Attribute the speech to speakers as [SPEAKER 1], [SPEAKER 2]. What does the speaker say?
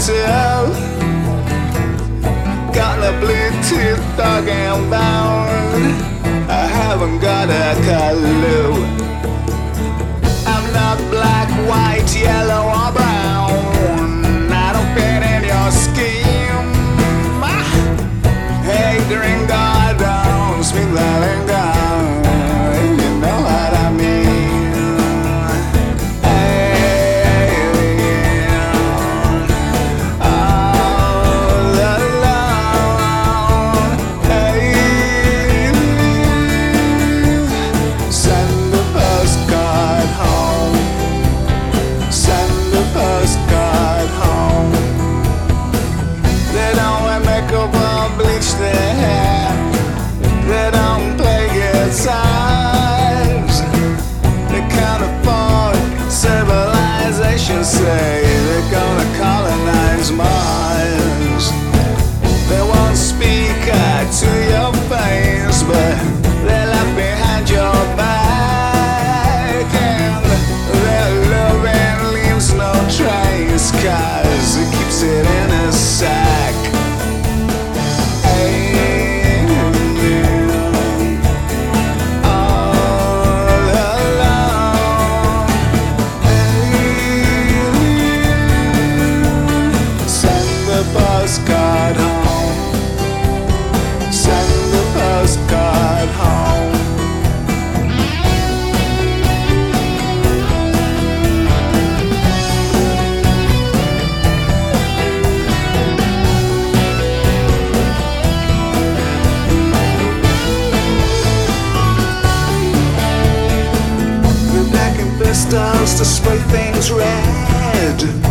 [SPEAKER 1] too. Got the Bluetooth dog and bone. I haven't got a clue. I'm not black, white, yellow or brown. I don't fit in your scheme. Hey, gringo, don't speak the lingo. You know what I mean. Hey, all alone. Hey, send a postcard home. Send a postcard home. They don't wear makeup or bleach their hair. They don't play guitars. They can't afford civilization. Say they're gonna colonize Mars. They won't speak to your face, but they laugh behind your back. And their loving leaves no trace, 'cause it keeps it in a sack. Postcard home. Send a postcard home. The black and pistols to spray things red.